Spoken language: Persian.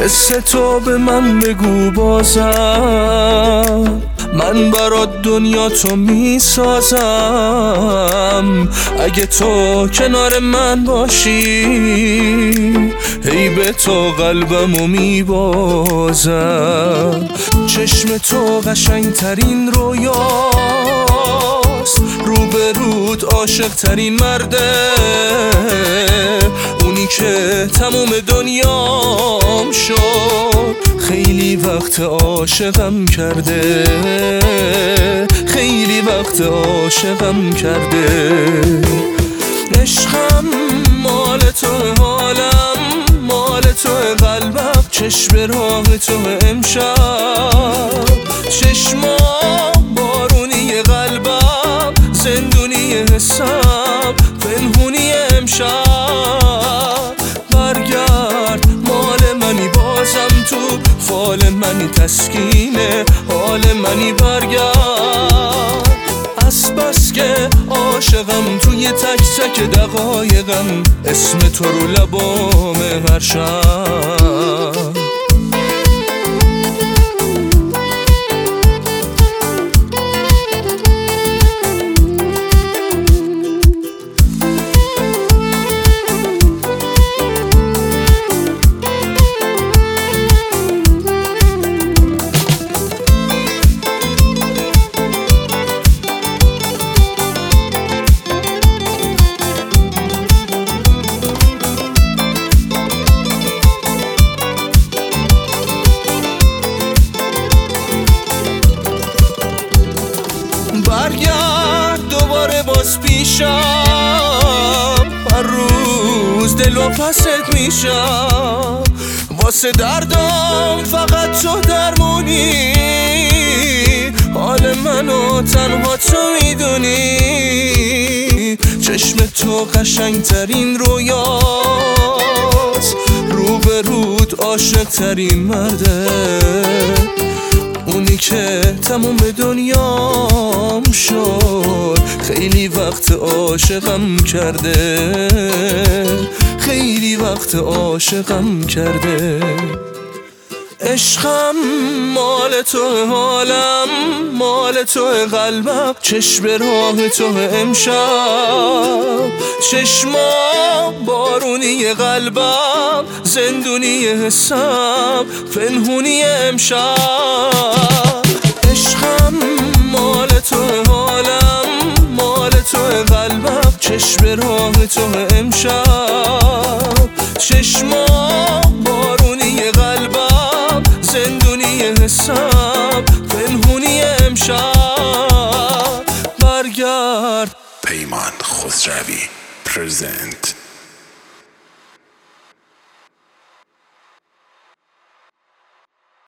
حس تو به من بگو بازم، من برات دنیا تو میسازم. اگه تو کنار من باشی هی به تو قلبمو میبازم. چشم تو قشنگ ترین رویاست، روبرود عاشق ترین مرده، اونی که تموم دنیام شد. خیلی وقت عاشقم کرده، خیلی وقت عاشقم کرده. عشقم مال تو، حالم مال تو، قلبم چشم راه تو امشب. چشما بارونی قلبم، زندونی حسم، پنهونی امشب. برگرد مال منی بازم تو، فال منی تسکینه حال منی. برگرد از بس که عاشقم توی تک تک دقایقم، اسم تو رو لبام هر شب. برگرد دوباره باز پیشم، هر روز دل و پست میشم. واسه دردم فقط تو درمونی، حال منو تنها تو میدونی. چشم تو قشنگ ترین رویاست، روبرود عاشق ترین مرده، اونی که تموم دنیام شد. خیلی وقت عاشقم کرده، خیلی وقت عاشقم کرده. عشقم مال تو، حالم مال تو، قلبم چشم راه تو امشب. چشما بارونی قلبم، زندونی حسم، پنهونی امشب. عشقم مال تو، حالم مال تو، قلبم چشم راه تو امشب. چشما بارونی قلبم، زندونی حسم، پنهونی امشب. برگرد. پیمان خسروی پرزنت.